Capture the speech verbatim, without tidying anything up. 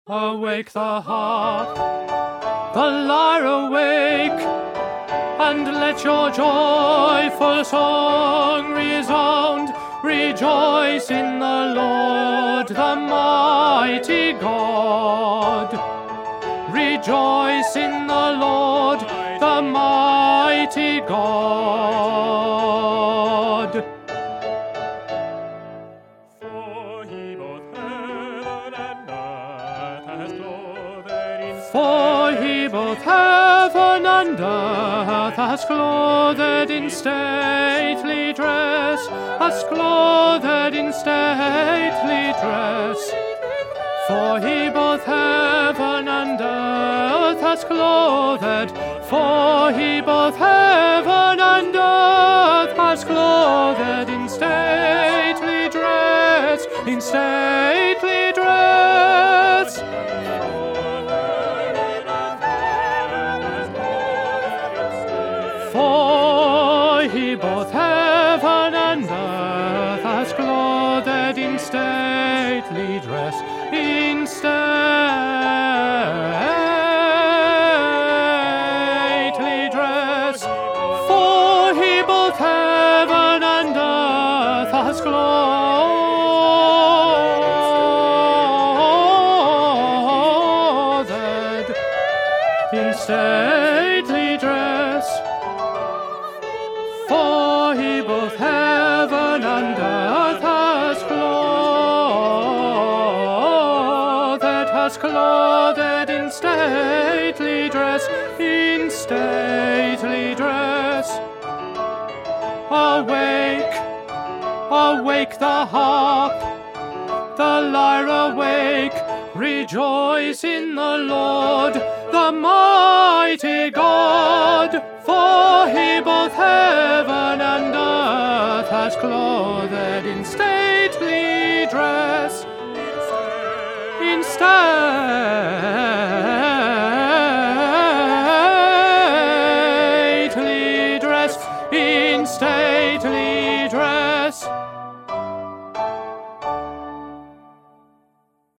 Awake the harp, the lyre awake, and let your joyful song resound. Rejoice in the Lord, the mighty God. Rejoice in the Lord, the mighty God. For he both heaven and earth has clothed in For he both heaven and earth has clothed in stately dress, has clothed in stately dress. For he both heaven and earth has clothed, for he both heaven and earth has clothed in stately dress, in stately dress. For he both heaven and earth has clothed in stately dress, in stately dress. For he both heaven and earth has clothed in stately dress. For he both heaven and earth has clothed, has clothed in stately dress, in stately dress. Awake, awake the harp, the lyre awake, rejoice in the Lord, the mighty God. For he both heaven and earth has clothed in stately dress, in stately dress, in stately dress.